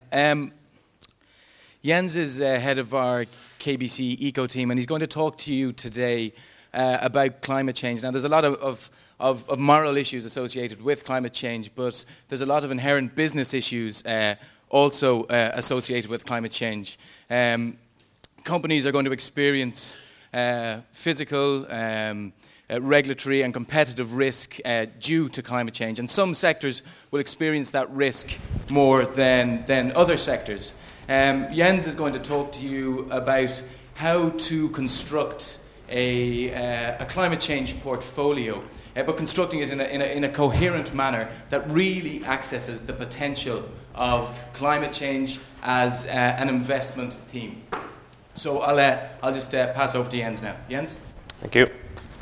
Jens is head of our KBC Eco team, and he's going to talk to you today about climate change. Now, there's a lot of moral issues associated with climate change, but there's a lot of inherent business issues also associated with climate change. Companies are going to experience physical, regulatory and competitive risk due to climate change, and some sectors will experience that risk more than other sectors. Jens is going to talk to you about how to construct a climate change portfolio, but constructing it in a coherent manner that really accesses the potential of climate change as an investment theme. So I'll just pass over to Jens now. Jens? Thank you.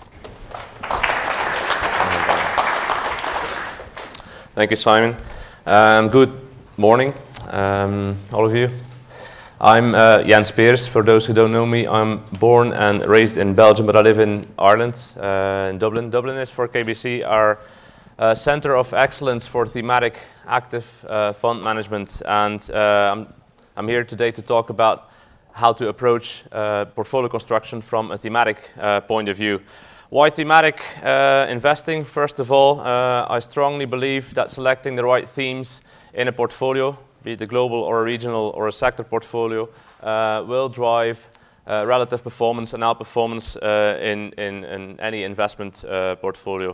Thank you, Simon. Good morning, all of you. I'm Jens Peers. For those who don't know me, I'm born and raised in Belgium, but I live in Ireland, in Dublin. Dublin is, for KBC, our center of excellence for thematic active fund management. And I'm here today to talk about how to approach portfolio construction from a thematic point of view. Why thematic investing? First of all, I strongly believe that selecting the right themes in a portfolio, be it a global or a regional or a sector portfolio, will drive relative performance and outperformance in any investment portfolio.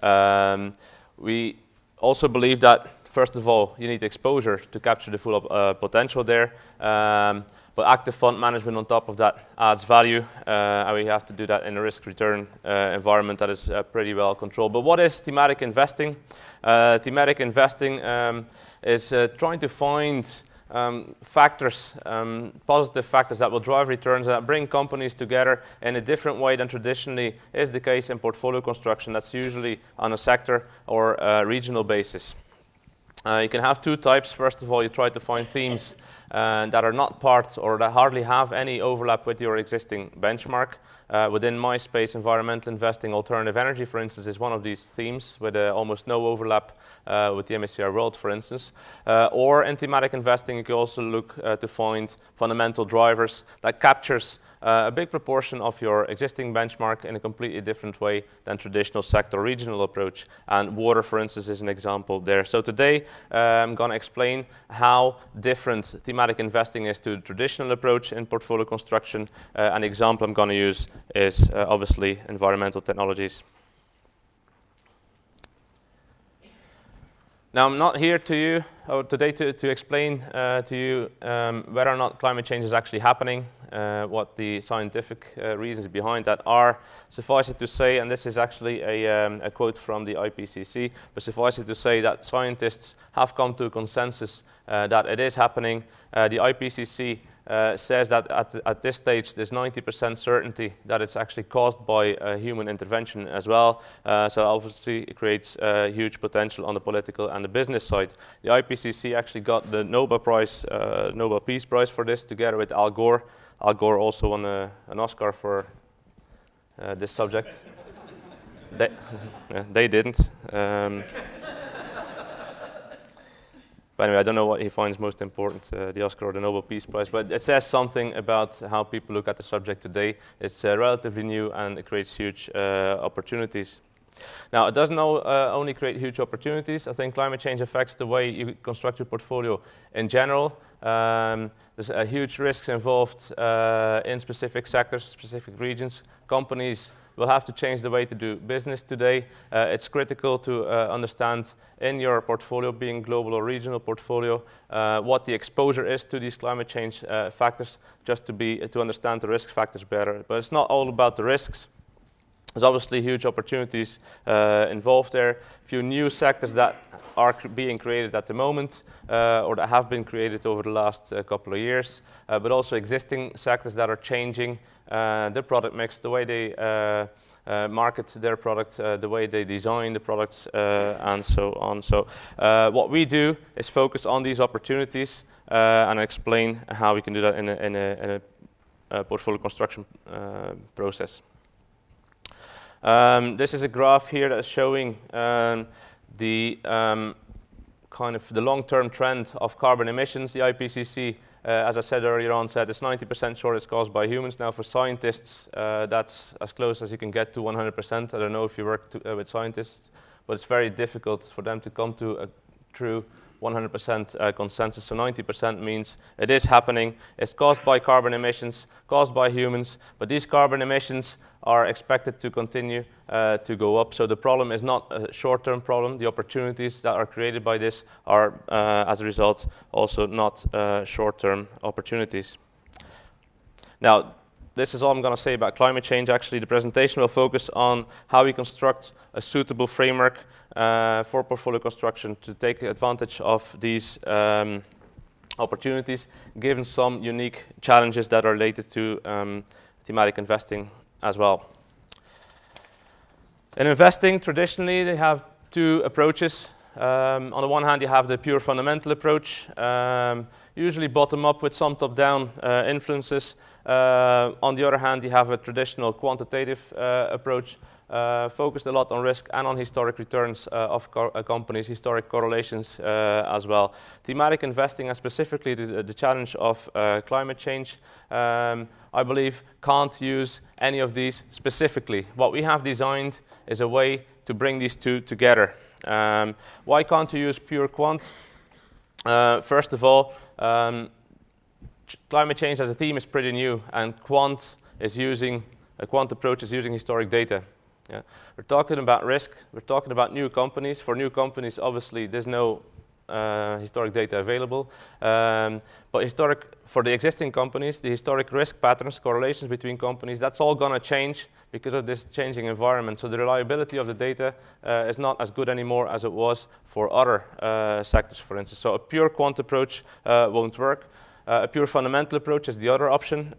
We also believe that, first of all, you need exposure to capture the full potential there. But active fund management on top of that adds value, and we have to do that in a risk-return environment that is pretty well controlled. But what is thematic investing? Thematic investing is trying to find factors, positive factors that will drive returns and that bring companies together in a different way than traditionally is the case in portfolio construction. That's usually on a sector or a regional basis. You can have two types. First of all, you try to find themes that are not part or that hardly have any overlap with your existing benchmark. Within my space, environmental investing, alternative energy, for instance, is one of these themes with almost no overlap with the MSCI World, for instance. Or in thematic investing, you can also look to find fundamental drivers that captures a big proportion of your existing benchmark in a completely different way than traditional sector regional approach. And water, for instance, is an example there. So today, I'm going to explain how different thematic investing is to the traditional approach in portfolio construction. An example I'm going to use is obviously environmental technologies. Now, I'm not here today to explain to you whether or not climate change is actually happening, what the scientific reasons behind that are. Suffice it to say, and this is actually a quote from the IPCC, but suffice it to say that scientists have come to a consensus that it is happening. The IPCC says that at this stage there's 90% certainty that it's actually caused by human intervention as well. So obviously it creates huge potential on the political and the business side. The IPCC actually got the Nobel Peace Prize for this together with Al Gore. Al Gore also won an Oscar for this subject. They didn't. But anyway, I don't know what he finds most important, the Oscar or the Nobel Peace Prize, but it says something about how people look at the subject today. It's relatively new and it creates huge opportunities. Now, it doesn't only create huge opportunities. I think climate change affects the way you construct your portfolio in general. There's huge risks involved in specific sectors, specific regions. Companies will have to change the way to do business today. It's critical to understand in your portfolio, being global or regional portfolio, what the exposure is to these climate change factors, just to understand the risk factors better. But it's not all about the risks. There's obviously huge opportunities involved there. A few new sectors that are being created at the moment, or that have been created over the last couple of years, but also existing sectors that are changing their product mix, the way they market their product, the way they design the products, and so on. So what we do is focus on these opportunities and explain how we can do that in a portfolio construction process. This is a graph here that's showing the kind of the long-term trend of carbon emissions. The IPCC, as I said earlier on, said it's 90% sure it's caused by humans. Now for scientists, that's as close as you can get to 100%. I don't know if you work with scientists, but it's very difficult for them to come to a true 100% consensus. So 90% means it is happening. It's caused by carbon emissions, caused by humans, but these carbon emissions are expected to continue to go up. So the problem is not a short-term problem. The opportunities that are created by this are, as a result, also not short-term opportunities. Now, this is all I'm going to say about climate change. Actually, the presentation will focus on how we construct a suitable framework for portfolio construction to take advantage of these opportunities, given some unique challenges that are related to thematic investing as well. In investing, traditionally, they have two approaches. On the one hand, you have the pure fundamental approach, usually bottom-up with some top-down influences. On the other hand, you have a traditional quantitative approach, focused a lot on risk and on historic returns of companies, historic correlations as well. Thematic investing, and specifically the challenge of climate change, I believe can't use any of these specifically. What we have designed is a way to bring these two together. Why can't you use pure quant? First of all, climate change as a theme is pretty new, and a quant approach is using historic data. Yeah. We're talking about risk, we're talking about new companies. For new companies, obviously, there's no historic data available. But for the existing companies, the historic risk patterns, correlations between companies, that's all going to change because of this changing environment. So the reliability of the data is not as good anymore as it was for other sectors, for instance. So a pure quant approach won't work. A pure fundamental approach is the other option.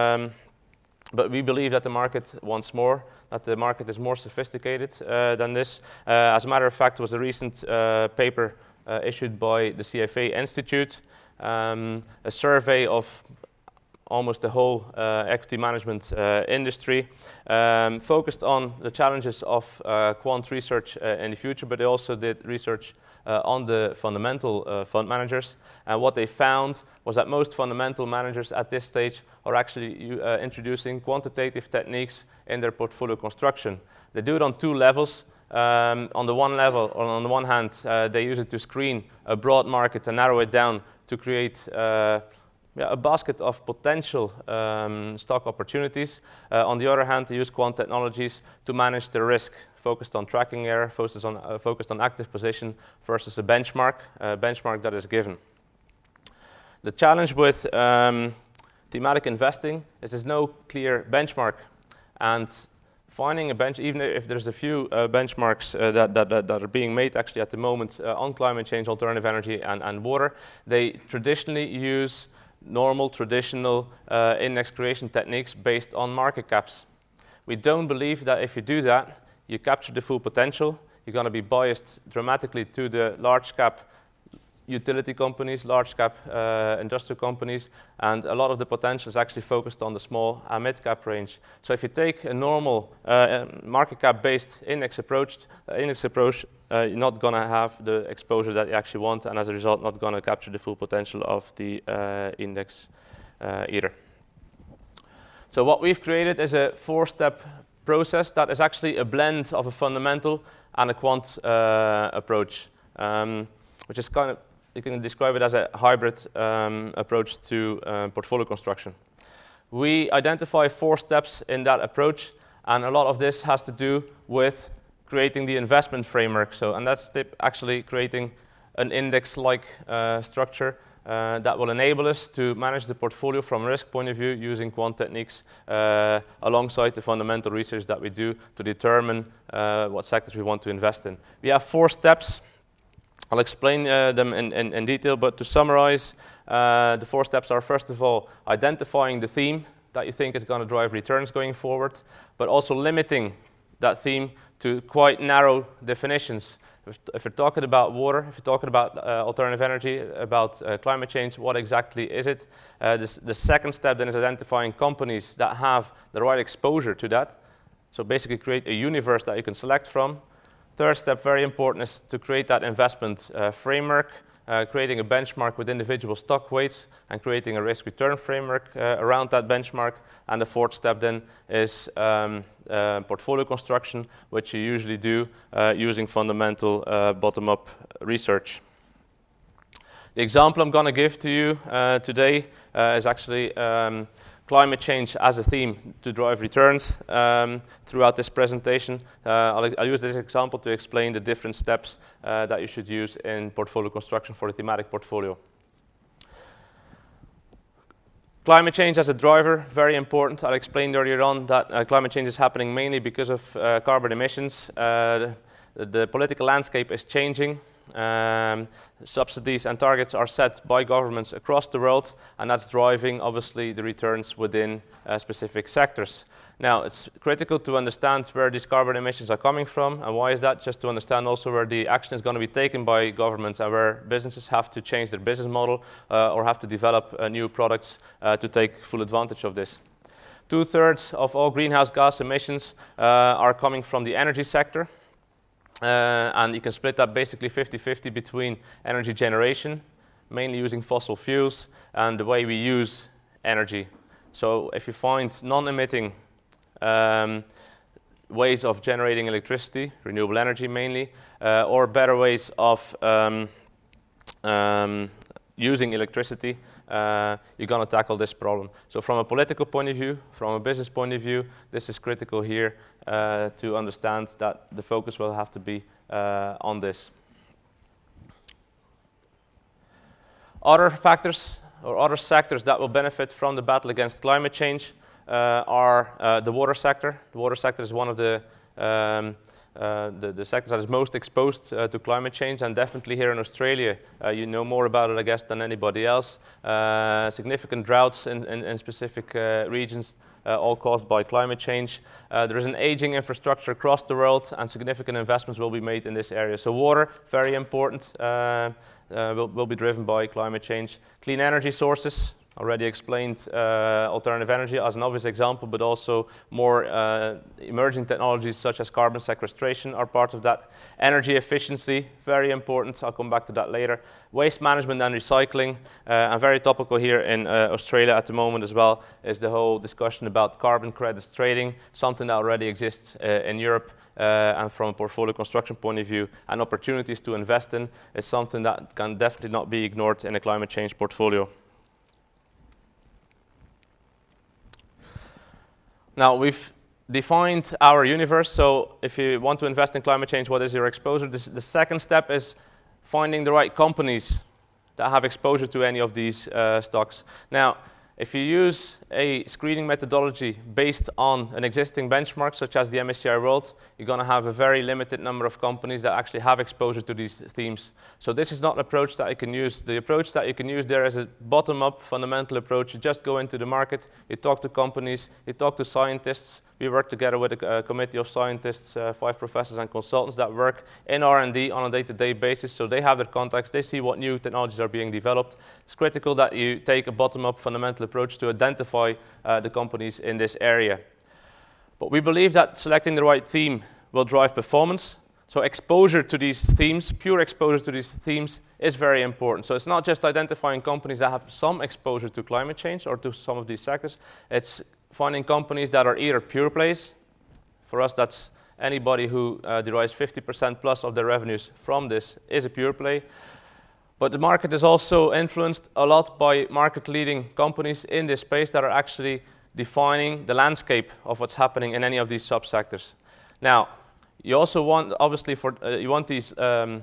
But we believe that the market wants more, that the market is more sophisticated than this. As a matter of fact, there was a recent paper issued by the CFA Institute, a survey of almost the whole equity management industry, focused on the challenges of quant research in the future, but they also did research on the fundamental fund managers. And what they found was that most fundamental managers at this stage are actually introducing quantitative techniques in their portfolio construction. They do it on two levels. On the one hand, they use it to screen a broad market and narrow it down to create a basket of potential stock opportunities. On the other hand, they use quant technologies to manage the risk, focused on tracking error, focused on active position versus a benchmark that is given. The challenge with thematic investing is there's no clear benchmark, and finding a even if there's a few benchmarks that are being made actually at the moment on climate change, alternative energy, and water, they traditionally use normal, traditional index creation techniques based on market caps. We don't believe that if you do that, you capture the full potential. You're going to be biased dramatically to the large cap utility companies, large cap industrial companies, and a lot of the potential is actually focused on the small and mid cap range. So if you take a normal market cap based index approach, you're not going to have the exposure that you actually want, and as a result, not going to capture the full potential of the index either. So what we've created is a 4-step process that is actually a blend of a fundamental and a quant approach, which is kind of, you can describe it as a hybrid approach to portfolio construction. We identify 4 steps in that approach, and a lot of this has to do with creating the investment framework. And that's actually creating an index-like structure that will enable us to manage the portfolio from a risk point of view using quant techniques alongside the fundamental research that we do to determine what sectors we want to invest in. We have 4 steps. I'll explain them in detail, but to summarize, the 4 steps are, first of all, identifying the theme that you think is going to drive returns going forward, but also limiting that theme to quite narrow definitions. If you're talking about water, if you're talking about alternative energy, about climate change, what exactly is it? The second step then is identifying companies that have the right exposure to that. So basically create a universe that you can select from. Third step, very important, is to create that investment framework, creating a benchmark with individual stock weights and creating a risk-return framework around that benchmark. And the fourth step then is portfolio construction, which you usually do using fundamental bottom-up research. The example I'm going to give to you today is actually climate change as a theme to drive returns throughout this presentation. I'll use this example to explain the different steps that you should use in portfolio construction for a thematic portfolio. Climate change as a driver, very important. I explained earlier on that climate change is happening mainly because of carbon emissions. The political landscape is changing. Subsidies and targets are set by governments across the world, and that's driving, obviously, the returns within specific sectors. Now, it's critical to understand where these carbon emissions are coming from, and why is that? Just to understand also where the action is going to be taken by governments and where businesses have to change their business model or have to develop new products to take full advantage of this. 2/3 of all greenhouse gas emissions are coming from the energy sector. And you can split that basically 50-50 between energy generation, mainly using fossil fuels, and the way we use energy. So if you find non-emitting ways of generating electricity, renewable energy mainly, or better ways of using electricity, you're going to tackle this problem. So from a political point of view, from a business point of view, this is critical here to understand that the focus will have to be on this. Other factors or other sectors that will benefit from the battle against climate change are the water sector. The water sector is one of the sectors that is most exposed to climate change, and definitely here in Australia, you know more about it, I guess, than anybody else. Significant droughts in specific regions, all caused by climate change. There is an aging infrastructure across the world, and significant investments will be made in this area. So water, very important, will be driven by climate change. Clean energy sources, already explained alternative energy as an obvious example, but also more emerging technologies such as carbon sequestration are part of that. Energy efficiency, very important. I'll come back to that later. Waste management and recycling, and very topical here in Australia at the moment as well, is the whole discussion about carbon credits trading, something that already exists in Europe. And from a portfolio construction point of view, and opportunities to invest in, is something that can definitely not be ignored in a climate change portfolio. Now, we've defined our universe, so if you want to invest in climate change, what is your exposure? The second step is finding the right companies that have exposure to any of these stocks. Now, if you use a screening methodology based on an existing benchmark, such as the MSCI World, you're going to have a very limited number of companies that actually have exposure to these themes. So this is not an approach that you can use. The approach that you can use there is a bottom-up fundamental approach. You just go into the market, you talk to companies, you talk to scientists. We work together with a committee of scientists, 5 professors and consultants that work in R&D on a day-to-day basis. So they have their contacts, they see what new technologies are being developed. It's critical that you take a bottom-up fundamental approach to identify the companies in this area. But we believe that selecting the right theme will drive performance. So exposure to these themes, pure exposure to these themes, is very important. So it's not just identifying companies that have some exposure to climate change or to some of these sectors. It's finding companies that are either pure plays. For us, that's anybody who derives 50% plus of their revenues from this is a pure play. But the market is also influenced a lot by market-leading companies in this space that are actually defining the landscape of what's happening in any of these subsectors. Now, you also want, obviously, you want these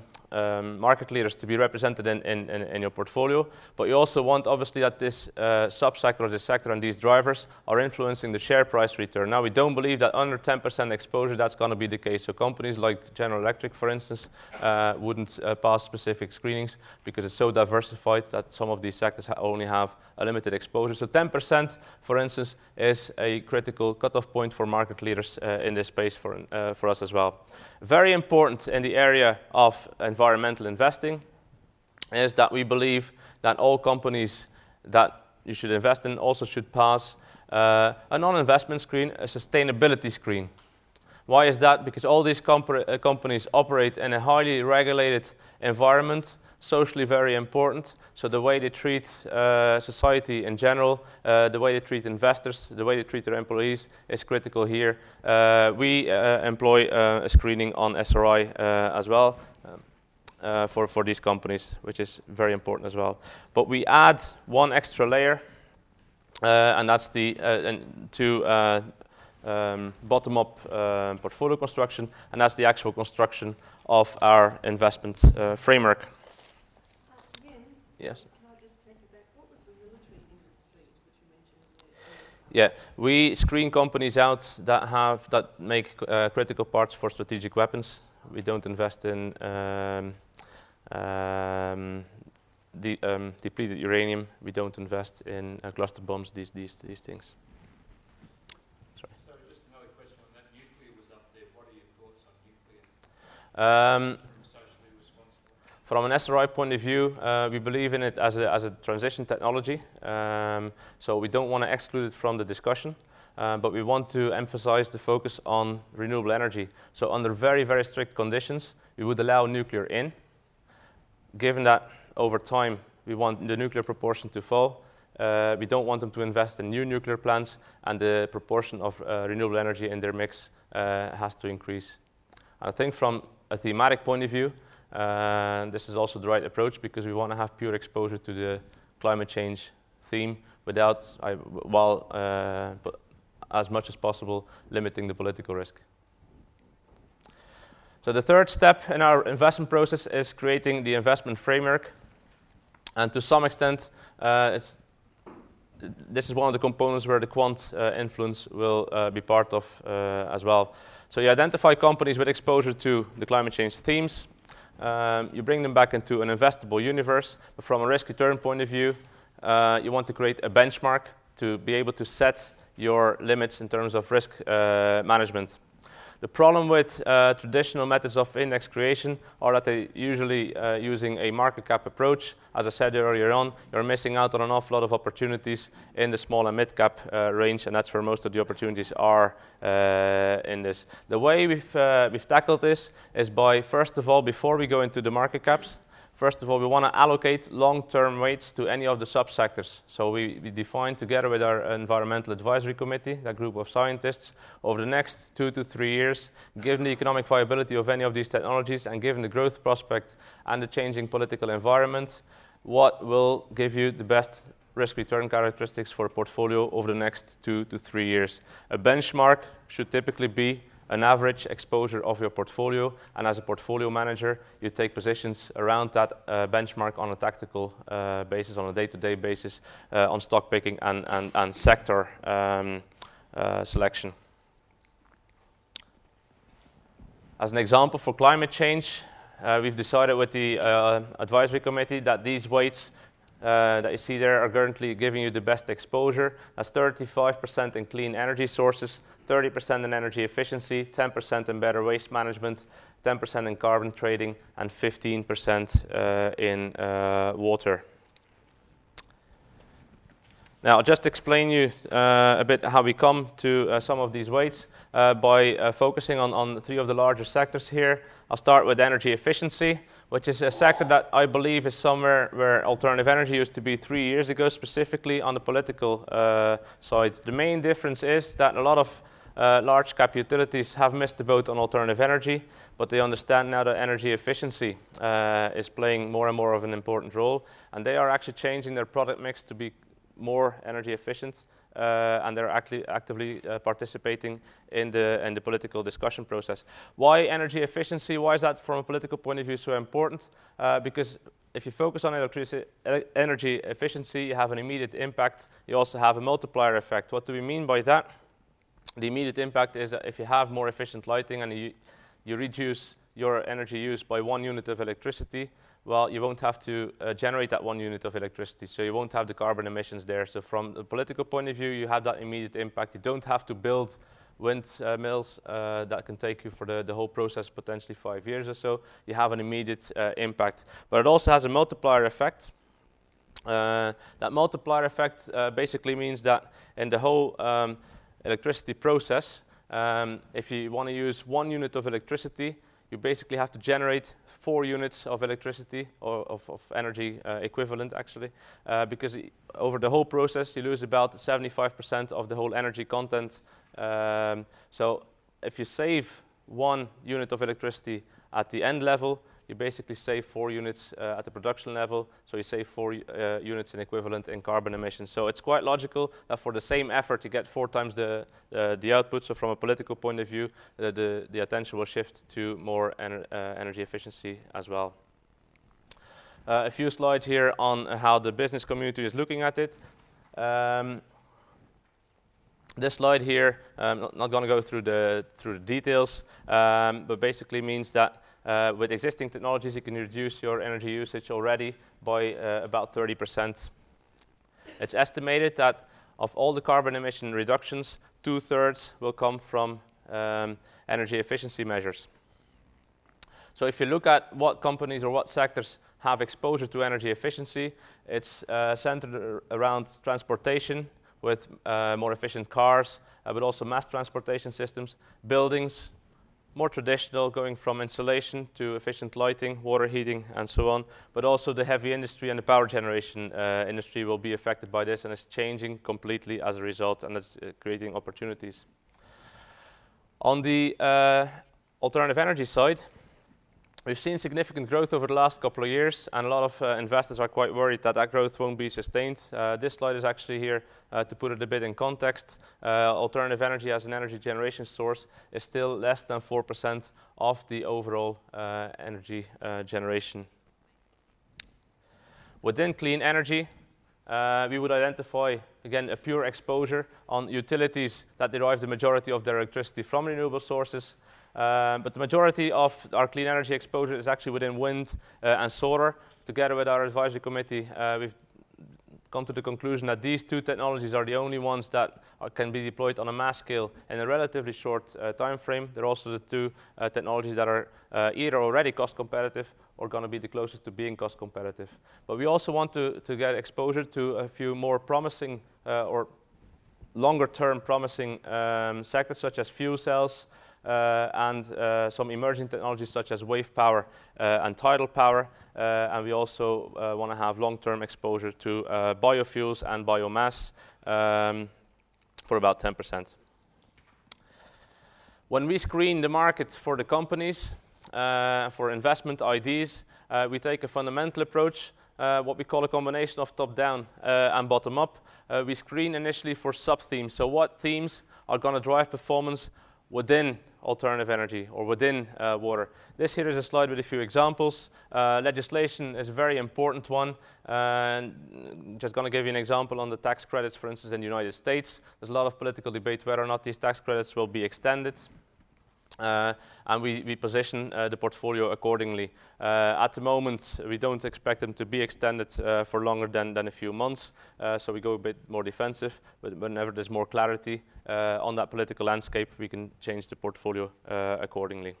market leaders to be represented in your portfolio, but you also want, obviously, that this subsector or this sector and these drivers are influencing the share price return. Now, we don't believe that under 10% exposure that's going to be the case. So companies like General Electric, for instance, wouldn't pass specific screenings because it's so diversified that some of these sectors only have a limited exposure. So 10%, for instance, is a critical cutoff point for market leaders in this space for us as well. Very important in the area of environmental investing is that we believe that all companies that you should invest in also should pass a non-investment screen, a sustainability screen. Why is that? Because all these companies operate in a highly regulated environment, socially very important. So the way they treat society in general, the way they treat investors, the way they treat their employees is critical here. We employ a screening on SRI as well for these companies, which is very important as well. But we add one extra layer, and that's the bottom-up portfolio construction, and that's the actual construction of our investment framework. Yes. Can I just take it back? What was the military industry which you mentioned there? Yeah, we screen companies out that make critical parts for strategic weapons. We don't invest in depleted uranium. We don't invest in cluster bombs. These things. Sorry. So just another question on that. Nuclear was up there. What are your thoughts on nuclear? Socially responsible. From an SRI point of view, we believe in it as a transition technology. So we don't want to exclude it from the discussion, but we want to emphasize the focus on renewable energy. So under very, very strict conditions, we would allow nuclear in. Given that over time we want the nuclear proportion to fall, we don't want them to invest in new nuclear plants, and the proportion of renewable energy in their mix has to increase. I think from a thematic point of view, this is also the right approach, because we want to have pure exposure to the climate change theme but as much as possible limiting the political risk. So the third step in our investment process is creating the investment framework, and to some extent this is one of the components where the quant influence will be part of as well. So you identify companies with exposure to the climate change themes. You bring them back into an investable universe, but from a risk-return point of view, you want to create a benchmark to be able to set your limits in terms of risk management. The problem with traditional methods of index creation are that they usually using a market cap approach. As I said earlier on, you're missing out on an awful lot of opportunities in the small and mid cap range, and that's where most of the opportunities are in this. The way we've tackled this is by, first of all, before we go into the market caps, first of all, we want to allocate long-term weights to any of the subsectors. So we define together with our environmental advisory committee, that group of scientists, over the next 2 to 3 years, given the economic viability of any of these technologies and given the growth prospect and the changing political environment, what will give you the best risk-return characteristics for a portfolio over the next 2 to 3 years. A benchmark should typically be an average exposure of your portfolio, and as a portfolio manager, you take positions around that benchmark on a tactical basis, on a day-to-day basis, on stock picking and sector selection. As an example for climate change, we've decided with the advisory committee that these weights that you see there are currently giving you the best exposure. That's 35% in clean energy sources, 30% in energy efficiency, 10% in better waste management, 10% in carbon trading, and 15% in water. Now, I'll just explain you a bit how we come to some of these weights by focusing on 3 of the larger sectors here. I'll start with energy efficiency, which is a sector that I believe is somewhere where alternative energy used to be 3 years ago, specifically on the political side. The main difference is that a lot of large cap utilities have missed the boat on alternative energy, but they understand now that energy efficiency is playing more and more of an important role, and they are actually changing their product mix to be more energy efficient, and they're actively participating in the political discussion process. Why energy efficiency? Why is that from a political point of view so important? Because if you focus on energy efficiency, you have an immediate impact. You also have a multiplier effect. What do we mean by that? The immediate impact is that if you have more efficient lighting and you reduce your energy use by 1 unit of electricity, well, you won't have to generate that 1 unit of electricity, so you won't have the carbon emissions there. So from the political point of view, you have that immediate impact. You don't have to build wind mills that can take you for the whole process potentially 5 years or so. You have an immediate impact. But it also has a multiplier effect. That multiplier effect basically means that in the whole electricity process, If you want to use 1 unit of electricity, you basically have to generate 4 units of electricity, or of energy equivalent, actually, because over the whole process, you lose about 75% of the whole energy content. So if you save 1 unit of electricity at the end level, you basically save 4 units at the production level, so you save 4 units in equivalent in carbon emissions. So it's quite logical that for the same effort you get 4 times the output. So from a political point of view, the attention will shift to more energy efficiency as well. A few slides here on how the business community is looking at it. This slide here, not going to go through the details, but basically means that with existing technologies, you can reduce your energy usage already by about 30%. It's estimated that of all the carbon emission reductions, 2/3 will come from energy efficiency measures. So if you look at what companies or what sectors have exposure to energy efficiency, it's centered around transportation with more efficient cars, but also mass transportation systems, buildings, more traditional, going from insulation to efficient lighting, water heating, and so on. But also the heavy industry and the power generation industry will be affected by this, and it's changing completely as a result, and it's creating opportunities. On the alternative energy side, we've seen significant growth over the last couple of years, and a lot of investors are quite worried that that growth won't be sustained. This slide is actually here to put it a bit in context. Alternative energy as an energy generation source is still less than 4% of the overall energy generation. Within clean energy, we would identify, again, a pure exposure on utilities that derive the majority of their electricity from renewable sources. But the majority of our clean energy exposure is actually within wind and solar. Together with our advisory committee, we've come to the conclusion that these 2 technologies are the only ones that can be deployed on a mass scale in a relatively short time frame. They're also the 2 technologies that are either already cost competitive or going to be the closest to being cost competitive. But we also want to get exposure to a few more promising or longer-term promising sectors, such as fuel cells, and some emerging technologies such as wave power and tidal power, and we also want to have long-term exposure to biofuels and biomass for about 10%. When we screen the market for the companies, for investment ideas, we take a fundamental approach, what we call a combination of top-down and bottom-up. We screen initially for sub-themes, so what themes are going to drive performance within alternative energy or within water. This here is a slide with a few examples. Legislation is a very important one. And just going to give you an example on the tax credits, for instance, in the United States. There's a lot of political debate whether or not these tax credits will be extended. And we position the portfolio accordingly. At the moment, we don't expect them to be extended for longer than a few months, so we go a bit more defensive. But whenever there's more clarity on that political landscape, we can change the portfolio accordingly.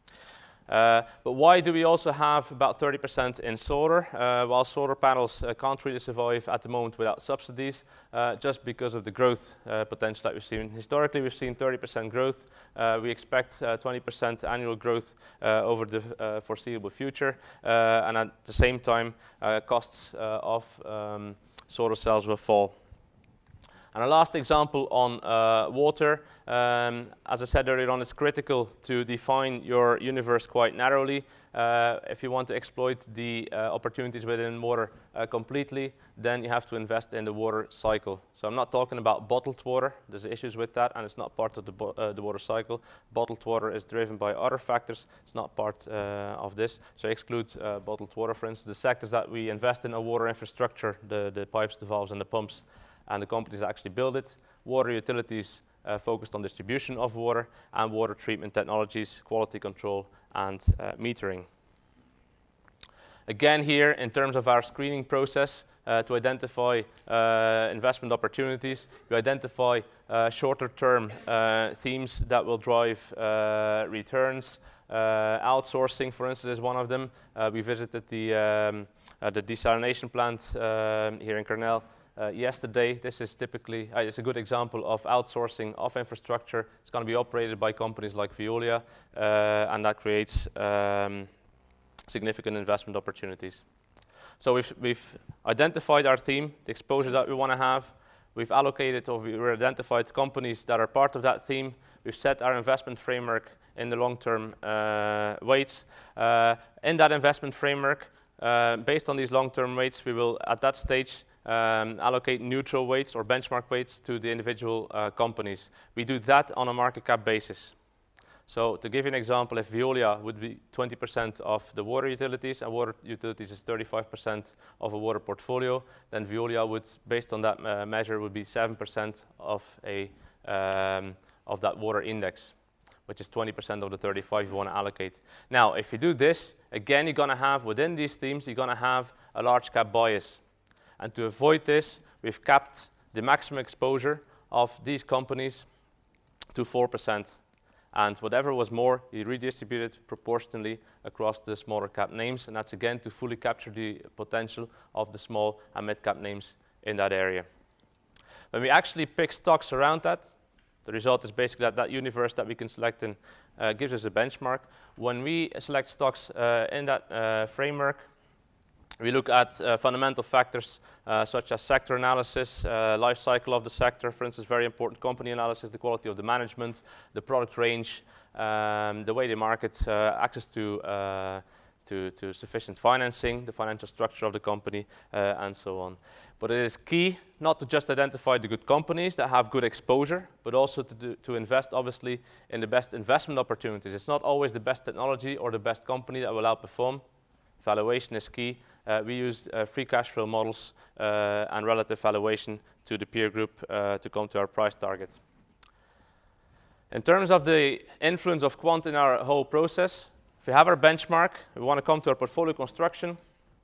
But why do we also have about 30% in solar? While solar panels can't really survive at the moment without subsidies, just because of the growth potential that we've seen. Historically, we've seen 30% growth. We expect 20% annual growth over the foreseeable future, and at the same time, costs of solar cells will fall. And a last example on water. As I said earlier on, it's critical to define your universe quite narrowly. If you want to exploit the opportunities within water completely, then you have to invest in the water cycle. So I'm not talking about bottled water. There's issues with that, and it's not part of the water cycle. Bottled water is driven by other factors. It's not part of this. So exclude bottled water, for instance. The sectors that we invest in are water infrastructure, the pipes, the valves, and the pumps, and the companies that actually build it. Water utilities focused on distribution of water, and water treatment technologies, quality control, and metering. Again here, in terms of our screening process, to identify investment opportunities, we identify shorter-term themes that will drive returns. Outsourcing, for instance, is one of them. We visited the desalination plant here in Cornell yesterday. This is typically, it's a good example of outsourcing of infrastructure. It's going to be operated by companies like Veolia, and that creates significant investment opportunities. So we've identified our theme, the exposure that we want to have. We've allocated or we've identified companies that are part of that theme. We've set our investment framework in the long-term weights. In that investment framework, based on these long-term weights, we will, at that stage, allocate neutral weights or benchmark weights to the individual companies. We do that on a market cap basis. So to give you an example, if Veolia would be 20% of the water utilities, and water utilities is 35% of a water portfolio, then Veolia would, based on that measure, would be 7% of that water index, which is 20% of the 35 you want to allocate. Now, if you do this, again, you're going to have, within these themes, you're going to have a large cap bias. And to avoid this, we've capped the maximum exposure of these companies to 4%. And whatever was more, you redistribute it proportionally across the smaller cap names. And that's, again, to fully capture the potential of the small and mid-cap names in that area. When we actually pick stocks around that, the result is basically that universe that we can select in gives us a benchmark. When we select stocks in that framework, we look at fundamental factors such as sector analysis, life cycle of the sector, for instance, very important company analysis, the quality of the management, the product range, the way they market, access to sufficient financing, the financial structure of the company, and so on. But it is key not to just identify the good companies that have good exposure, but also to invest, obviously, in the best investment opportunities. It's not always the best technology or the best company that will outperform. Valuation is key. We use free cash flow models and relative valuation to the peer group to come to our price target. In terms of the influence of quant in our whole process, if we have our benchmark, we want to come to our portfolio construction.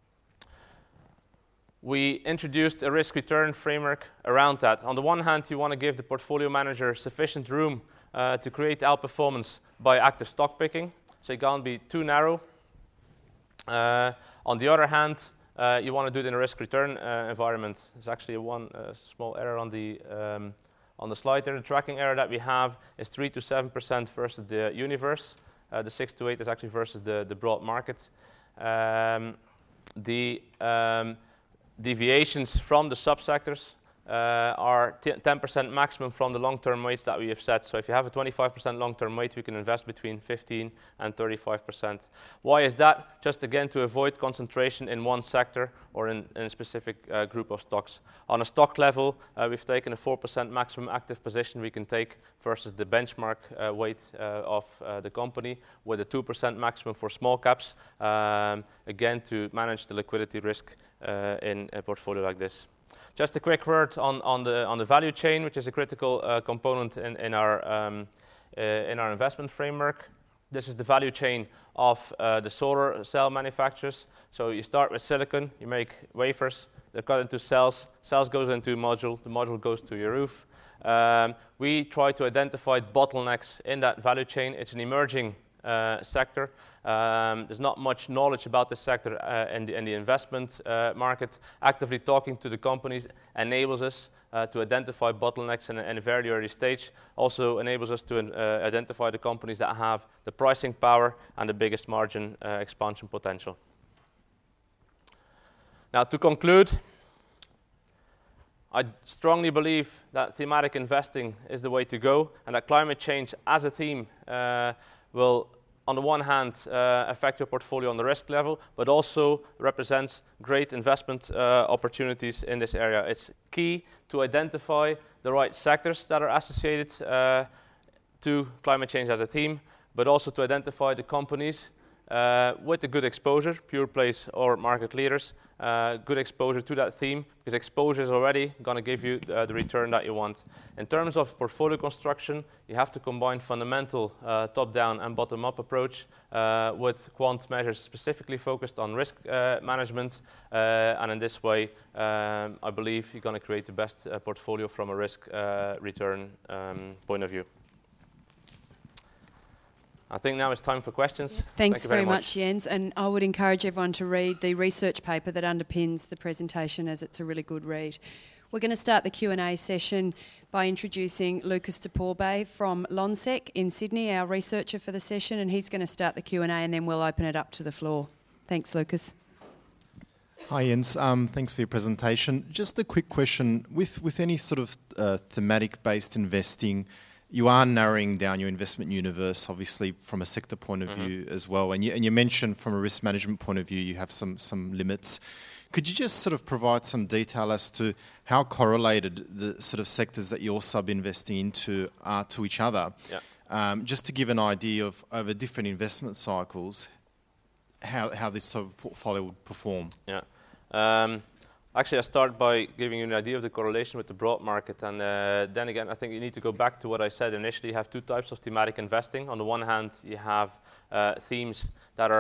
We introduced a risk-return framework around that. On the one hand, you want to give the portfolio manager sufficient room to create outperformance by active stock picking, so you can't be too narrow. On the other hand, you want to do it in a risk-return environment. There's actually one small error on the slide there. The tracking error that we have is 3 to 7% versus the universe. The 6 to 8 is actually versus the broad market. The deviations from the subsectors are 10% maximum from the long-term weights that we have set. So if you have a 25% long-term weight, we can invest between 15 and 35%. Why is that? Just again to avoid concentration in one sector or in a specific group of stocks. On a stock level, we've taken a 4% maximum active position we can take versus the benchmark weight of the company, with a 2% maximum for small caps, again to manage the liquidity risk in a portfolio like this. Just a quick word on the value chain, which is a critical component in our investment framework. This is the value chain of the solar cell manufacturers. So you start with silicon, you make wafers, they're cut into cells, cells goes into a module, the module goes to your roof. We try to identify bottlenecks in that value chain. It's an emerging sector. There's not much knowledge about this sector in the investment market. Actively talking to the companies enables us to identify bottlenecks in a very early stage. Also enables us to identify the companies that have the pricing power and the biggest margin expansion potential. Now, to conclude, I strongly believe that thematic investing is the way to go, and that climate change as a theme will, on the one hand, affect your portfolio on the risk level, but also represents great investment opportunities in this area. It's key to identify the right sectors that are associated to climate change as a theme, but also to identify the companies with a good exposure, pure plays or market leaders, good exposure to that theme, because exposure is already going to give you the return that you want. In terms of portfolio construction, you have to combine fundamental top-down and bottom-up approach with quant measures specifically focused on risk management, and in this way, I believe you're going to create the best portfolio from a risk return point of view. I think now it's time for questions. Yeah. Thanks very much, Jens. And I would encourage everyone to read the research paper that underpins the presentation, as it's a really good read. We're going to start the Q&A session by introducing Lucas de Porbay from Lonsec in Sydney, our researcher for the session, and he's going to start the Q&A and then we'll open it up to the floor. Thanks, Lucas. Hi, Jens. Thanks for your presentation. Just a quick question. With any sort of thematic-based investing, you are narrowing down your investment universe, obviously, from a sector point of view as well. And you mentioned from a risk management point of view, you have some limits. Could you just sort of provide some detail as to how correlated the sort of sectors that you're sub-investing into are to each other? Yeah. Just to give an idea of over different investment cycles, how this sort of portfolio would perform. Yeah. Actually, I start by giving you an idea of the correlation with the broad market, and then again, I think you need to go back to what I said initially. You have two types of thematic investing. On the one hand, you have themes that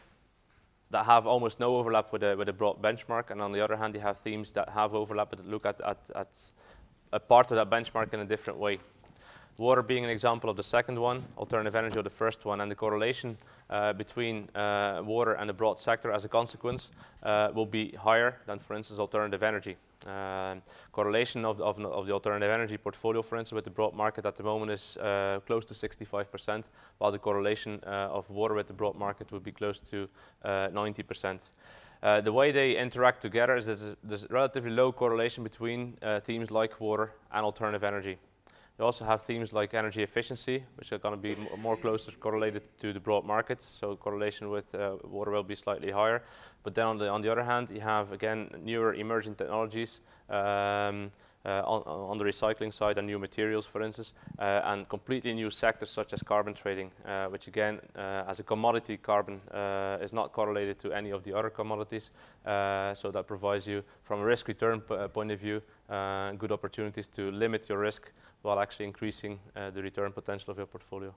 have almost no overlap with a broad benchmark, and on the other hand, you have themes that have overlap but look at a part of that benchmark in a different way. Water being an example of the second one, alternative energy of the first one, and the correlation between water and the broad sector as a consequence will be higher than, for instance, alternative energy. Correlation of the alternative energy portfolio, for instance, with the broad market at the moment is close to 65%, while the correlation of water with the broad market would be close to 90%. The way they interact together is there's relatively low correlation between themes like water and alternative energy. You also have themes like energy efficiency, which are going to be more closely correlated to the broad market, so correlation with water will be slightly higher. But then on the other hand, you have, again, newer emerging technologies on the recycling side and new materials, for instance, and completely new sectors such as carbon trading, which again, as a commodity, carbon is not correlated to any of the other commodities. So that provides you, from a risk-return point of view, good opportunities to limit your risk while actually increasing the return potential of your portfolio.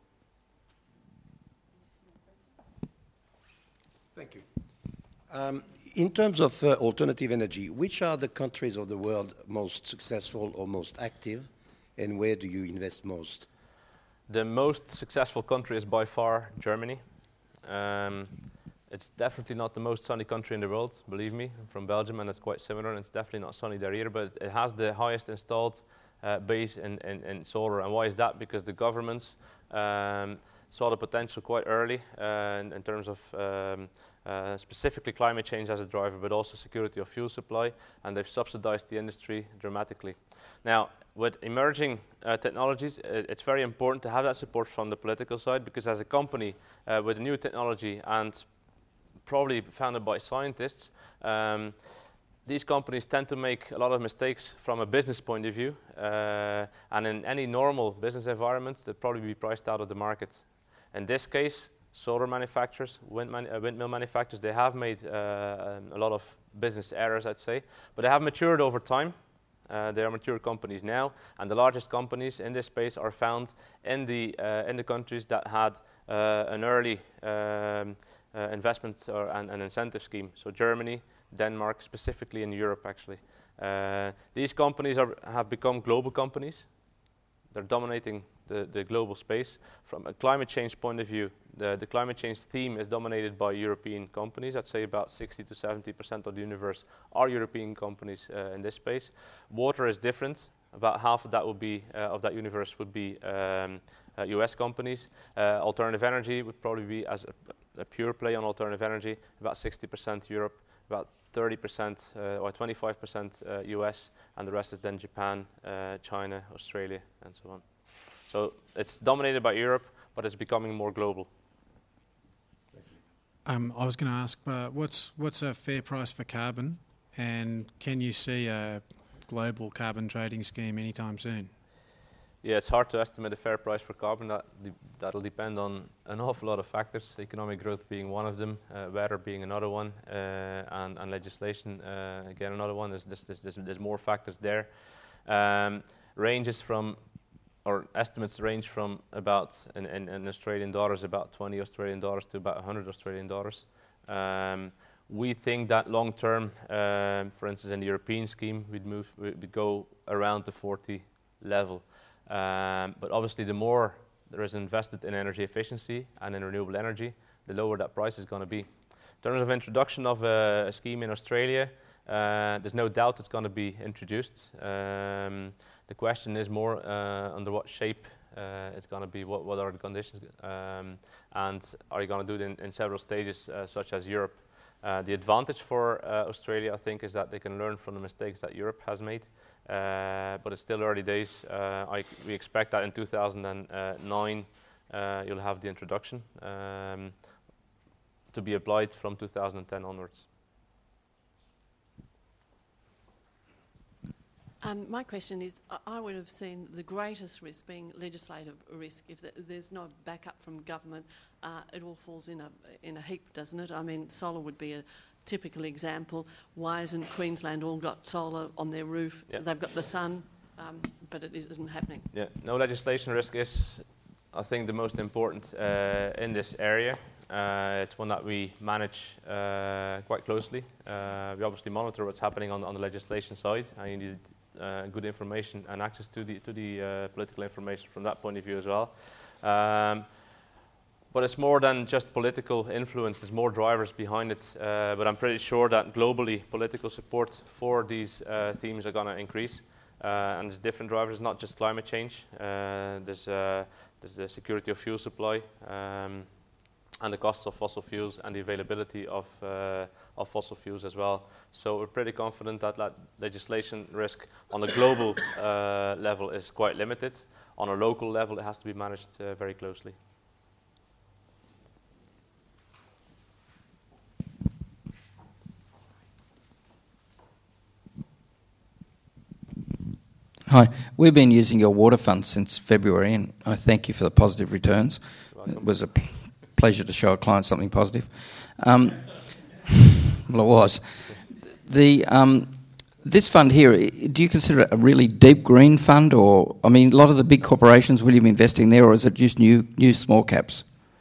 Thank you. In terms of alternative energy, which are the countries of the world most successful or most active, and where do you invest most? The most successful country is by far Germany. It's definitely not the most sunny country in the world, believe me. I'm from Belgium, and it's quite similar, and it's definitely not sunny there either, but it has the highest installed base in solar. And why is that? Because the governments saw the potential quite early in terms of specifically climate change as a driver, but also security of fuel supply, and they've subsidized the industry dramatically. Now, with emerging technologies, it's very important to have that support from the political side, because as a company with a new technology and probably founded by scientists, these companies tend to make a lot of mistakes from a business point of view, and in any normal business environment, they'd probably be priced out of the market. In this case, solar manufacturers, windmill manufacturers, they have made a lot of business errors, I'd say, but they have matured over time. They are mature companies now, and the largest companies in this space are found in the countries that had an early investment or an incentive scheme. So Germany, Denmark, specifically in Europe, actually. These companies have become global companies. They're dominating the global space. From a climate change point of view, the climate change theme is dominated by European companies. I'd say about 60 to 70% of the universe are European companies in this space. Water is different. About half of that would be of that universe would be US companies. Alternative energy would probably be as a pure play on alternative energy, about 60% Europe, about 30% or 25% US, and the rest is then Japan, China, Australia, and so on. So it's dominated by Europe, but it's becoming more global. I was going to ask, what's a fair price for carbon, and can you see a global carbon trading scheme anytime soon? Yeah, it's hard to estimate a fair price for carbon. That'll depend on an awful lot of factors, economic growth being one of them, weather being another one, and legislation again another one. There's more factors there. Ranges from, or estimates range from about, in Australian dollars, about 20 Australian dollars to about 100 Australian dollars. We think that long term, for instance, in the European scheme, we'd go around the 40 level. But obviously, the more there is invested in energy efficiency and in renewable energy, the lower that price is going to be. In terms of introduction of a scheme in Australia, There's no doubt it's going to be introduced. The question is more under what shape it's going to be, what are the conditions, and are you going to do it in several stages, such as Europe? The advantage for Australia, I think, is that they can learn from the mistakes that Europe has made, but it's still early days. We expect that in 2009 you'll have the introduction to be applied from 2010 onwards. My question is, I would have seen the greatest risk being legislative risk. If there's no backup from government, it all falls in a heap, doesn't it? I mean, solar would be a typical example. Why hasn't Queensland all got solar on their roof? Yeah. They've got the sun, but it isn't happening. Yeah, no, legislation risk is, I think, the most important in this area. It's one that we manage quite closely. We obviously monitor what's happening on the legislation side, and you need good information and access to the political information from that point of view as well. But it's more than just political influence. There's more drivers behind it. But I'm pretty sure that globally, political support for these themes are going to increase. And there's different drivers, not just climate change. There's the security of fuel supply, and the costs of fossil fuels, and the availability of fossil fuels as well. So we're pretty confident that legislation risk on a global level is quite limited. On a local level, it has to be managed very closely. Hi, we've been using your water fund since February, and I thank you for the positive returns. It was a pleasure to show a client something positive. Well, it was. This fund here, do you consider it a really deep green fund, or, I mean, a lot of the big corporations, will you be investing there, or is it just new small caps?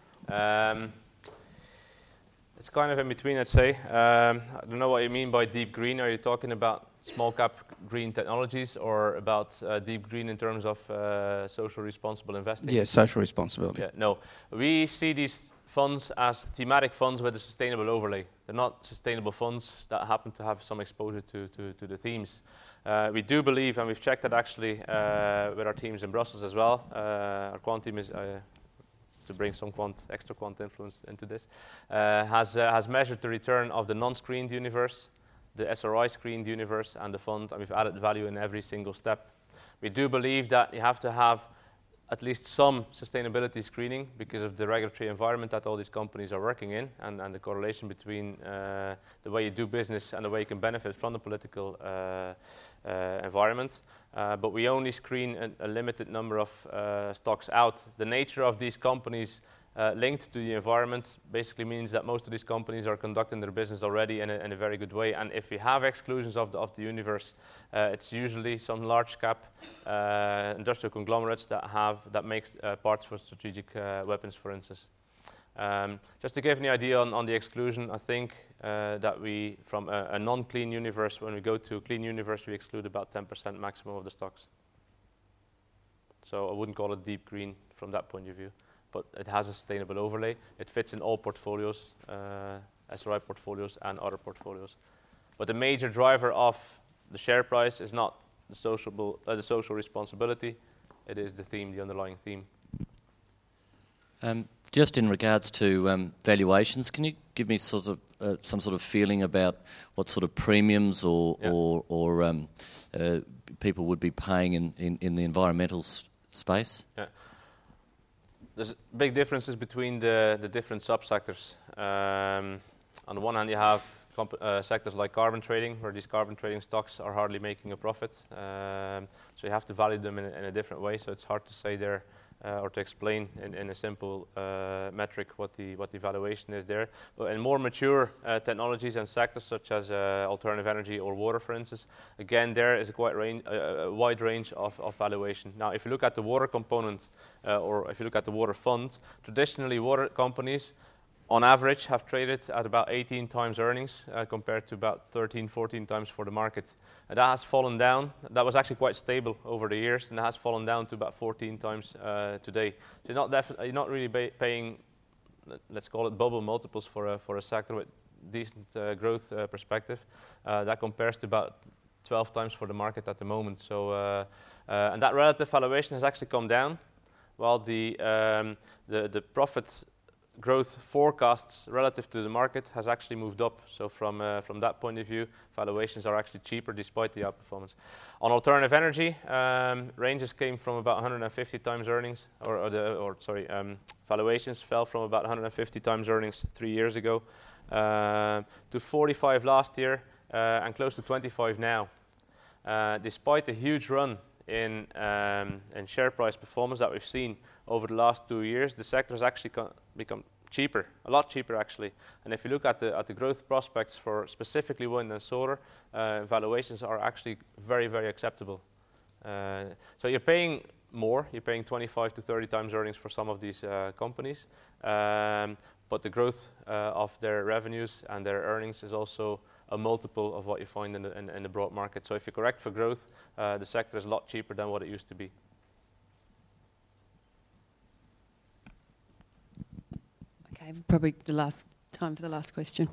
It's kind of in between, I'd say. I don't know what you mean by deep green. Are you talking about small cap green technologies, or about deep green in terms of social responsible investing? Yeah, social responsibility. Yeah, no, we see these funds as thematic funds with a sustainable overlay. They're not sustainable funds that happen to have some exposure to the themes. We do believe, and we've checked that actually with our teams in Brussels as well. Our quant team is to bring some extra quant influence into this, has measured the return of the non-screened universe, the SRI screened universe, and the fund, and we've added value in every single step. We do believe that you have to have at least some sustainability screening because of the regulatory environment that all these companies are working in, and the correlation between the way you do business and the way you can benefit from the political environment. But we only screen a limited number of stocks out. The nature of these companies linked to the environment basically means that most of these companies are conducting their business already in a very good way. And if we have exclusions of the universe, it's usually some large cap industrial conglomerates that makes parts for strategic weapons, for instance. Just to give you an idea on the exclusion, I think that we, from a non-clean universe, when we go to a clean universe, we exclude about 10% maximum of the stocks. So I wouldn't call it deep green from that point of view. But it has a sustainable overlay. It fits in all portfolios, SRI portfolios and other portfolios. But the major driver of the share price is not the social responsibility. It is the theme, the underlying theme. Just in regards to valuations, can you give me sort of some sort of feeling about what sort of premiums or people would be paying in the environmental space? Yeah. There's big differences between the different subsectors. On the one hand, you have sectors like carbon trading, where these carbon trading stocks are hardly making a profit. So you have to value them in a different way. So it's hard to say there or to explain in a simple metric what the valuation is there. But in more mature technologies and sectors such as alternative energy or water, for instance, again there is a wide range of valuation. Now, if you look at the water component or if you look at the water fund, traditionally water companies on average have traded at about 18 times earnings compared to about 13, 14 times for the market. And that has fallen down. That was actually quite stable over the years, and that has fallen down to about 14 times today. So you're not really paying, let's call it bubble multiples for a sector with decent growth perspective. That compares to about 12 times for the market at the moment. So, and that relative valuation has actually come down, while the profit growth forecasts relative to the market has actually moved up. So from that point of view, valuations are actually cheaper despite the outperformance. On alternative energy, ranges came from about 150 times earnings, valuations fell from about 150 times earnings 3 years ago to 45 last year and close to 25 now. Despite the huge run in share price performance that we've seen over the last 2 years, the sector has actually become cheaper, a lot cheaper actually. And if you look at the growth prospects for specifically wind and solar, valuations are actually very, very acceptable. So you're paying more, you're paying 25 to 30 times earnings for some of these companies, but the growth of their revenues and their earnings is also a multiple of what you find in the broad market. So if you correct for growth, the sector is a lot cheaper than what it used to be. Okay, probably the last time for the last question.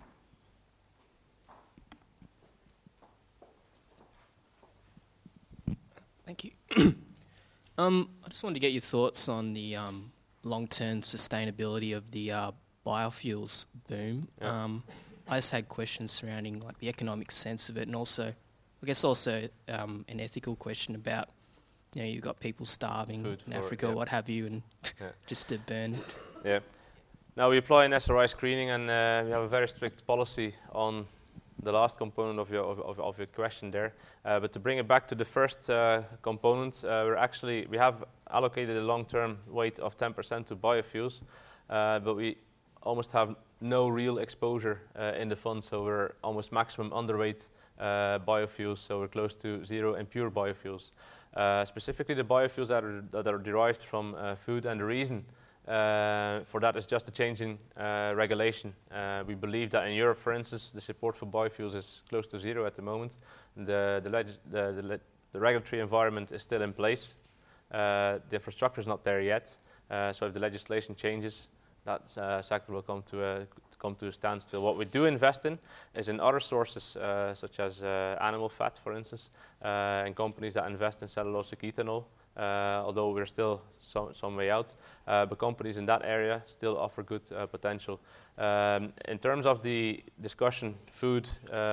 Thank you. I just wanted to get your thoughts on the long-term sustainability of the biofuels boom. Yeah. I just had questions surrounding like the economic sense of it, and also, I guess also an ethical question about, you know, you've got people starving Food in Africa, what have you, and just to burn. Yeah. Now we apply an SRI screening, and we have a very strict policy on the last component of your question there. But to bring it back to the first component, we have allocated a long-term weight of 10% to biofuels, but we almost have no real exposure in the fund, so we're almost maximum underweight biofuels, so we're close to zero in pure biofuels. Specifically the biofuels that are derived from food, and the reason for that is just a change in regulation. We believe that in Europe, for instance, the support for biofuels is close to zero at the moment. The regulatory environment is still in place. The infrastructure is not there yet. So if the legislation changes, that sector will come to a standstill. What we do invest in is in other sources, such as animal fat, for instance, and companies that invest in cellulosic ethanol. Although we're still some way out, but companies in that area still offer good potential. In terms of the discussion, food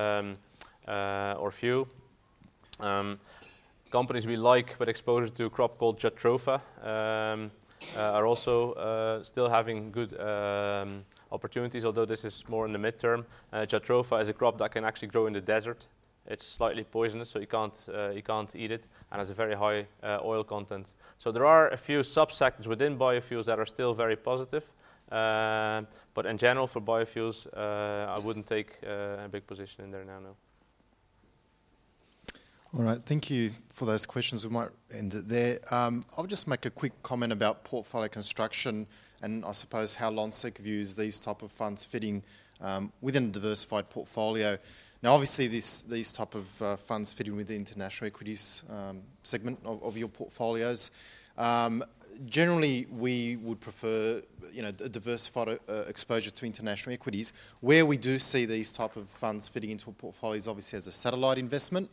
or fuel, companies we like with exposure to a crop called Jatropha are also still having good opportunities, although this is more in the midterm. Jatropha is a crop that can actually grow in the desert. It's slightly poisonous, so you can't eat it, and has a very high oil content. So there are a few subsectors within biofuels that are still very positive, but in general for biofuels, I wouldn't take a big position in there now. No. All right, thank you for those questions. We might end it there. I'll just make a quick comment about portfolio construction, and I suppose how Lonsec views these type of funds fitting within a diversified portfolio. Now, obviously, these type of funds fit in with the international equities segment of your portfolios. Generally, we would prefer, a diversified exposure to international equities. Where we do see these type of funds fitting into a portfolio is obviously as a satellite investment.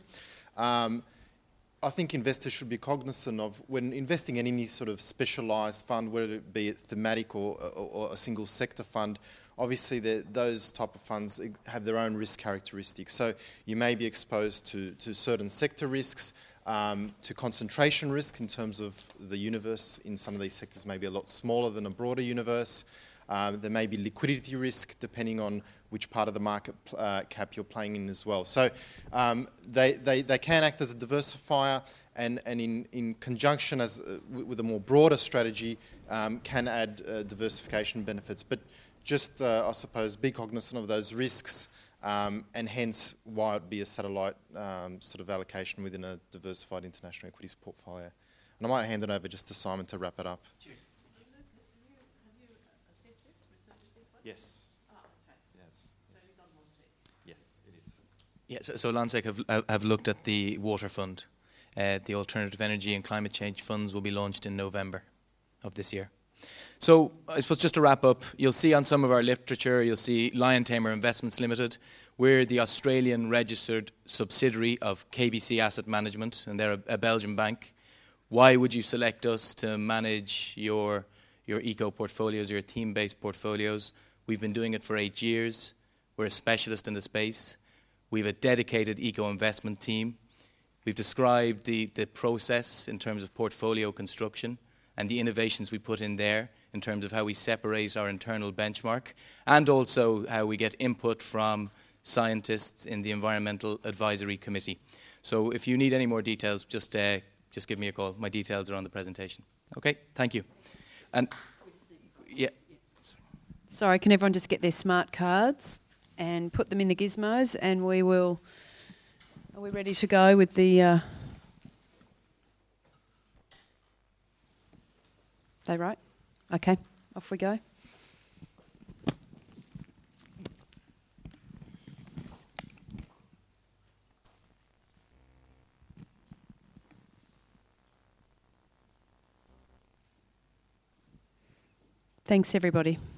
I think investors should be cognizant of when investing in any sort of specialised fund, whether it be thematic or a single sector fund. Obviously, those type of funds have their own risk characteristics. So you may be exposed to certain sector risks, to concentration risks in terms of the universe in some of these sectors may be a lot smaller than a broader universe. There may be liquidity risk depending on which part of the market cap you're playing in as well. So they can act as a diversifier, and in conjunction with a more broader strategy can add diversification benefits. But just, I suppose, be cognizant of those risks, and hence why it would be a satellite sort of allocation within a diversified international equities portfolio. And I might hand it over just to Simon to wrap it up. Cheers. Have you assessed this, researched this one? Yes. Oh, okay. Yes. So it's on Lonsec? Yes, it is. Yeah, so Lonsec have looked at the water fund. The alternative energy and climate change funds will be launched in November of this year. So I suppose just to wrap up, you'll see on some of our literature, you'll see Lion Tamer Investments Limited. We're the Australian registered subsidiary of KBC Asset Management, and they're a Belgian bank. Why would you select us to manage your eco portfolios, your theme-based portfolios? We've been doing it for 8 years. We're a specialist in the space. We have a dedicated eco investment team. We've described the process in terms of portfolio construction and the innovations we put in there in terms of how we separate our internal benchmark, and also how we get input from scientists in the Environmental Advisory Committee. So if you need any more details, just give me a call. My details are on the presentation. Okay, thank you. And yeah. Sorry, can everyone just get their smart cards and put them in the gizmos, and we will... Are we ready to go with the... They right? Okay, off we go. Thanks, everybody.